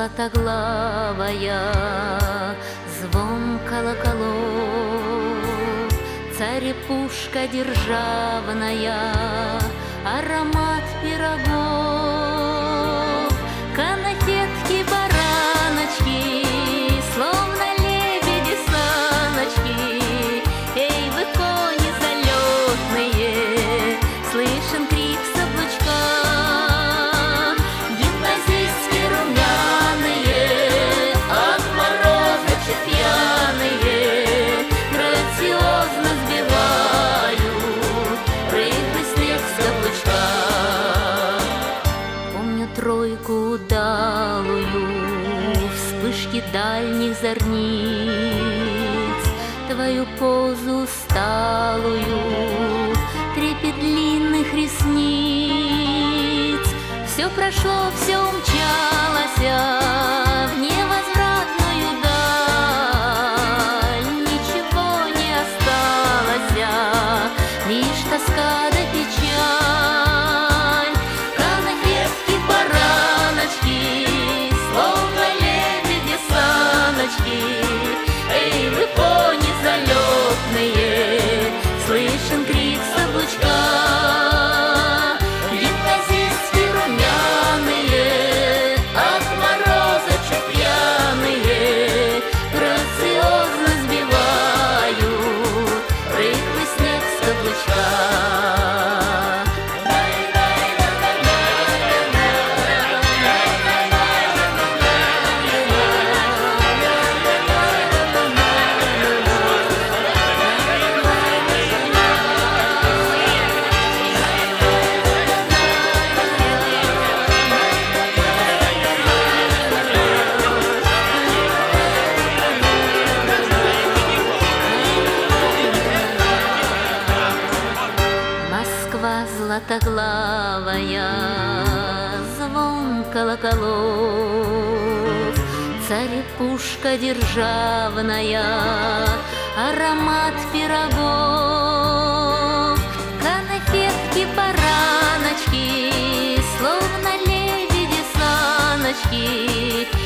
златоглавая, звон колоколов, царь-пушка державная, аромат пирогов, конфетки, бараночки, словно лебеди саночки. Эй, вы, кони залетные, слышен крик с облучка. Гимназистки румяные, от мороза пьяные, грациозно сбивают рыхлый снег с облучка. Помню тройку удалую, вспышки дальних зорниц, твою позу сталую, трепет длинных ресниц. Все прошло, все умчалось в невозвратную даль. Ничего не осталось, лишь тоска да печаль. Конфетки, бараночки, словно лебеди саночки. Эй, вы, кони залетные, слышен крик с облучка. Гимназистки румяные, от мороза чуть пьяные, грациозно сбивают рыхлый снег с облучка. Москва златоглавая, звон колоколов, царь-пушка державная, аромат пирогов, конфетки, бараночки, словно лебеди саночки.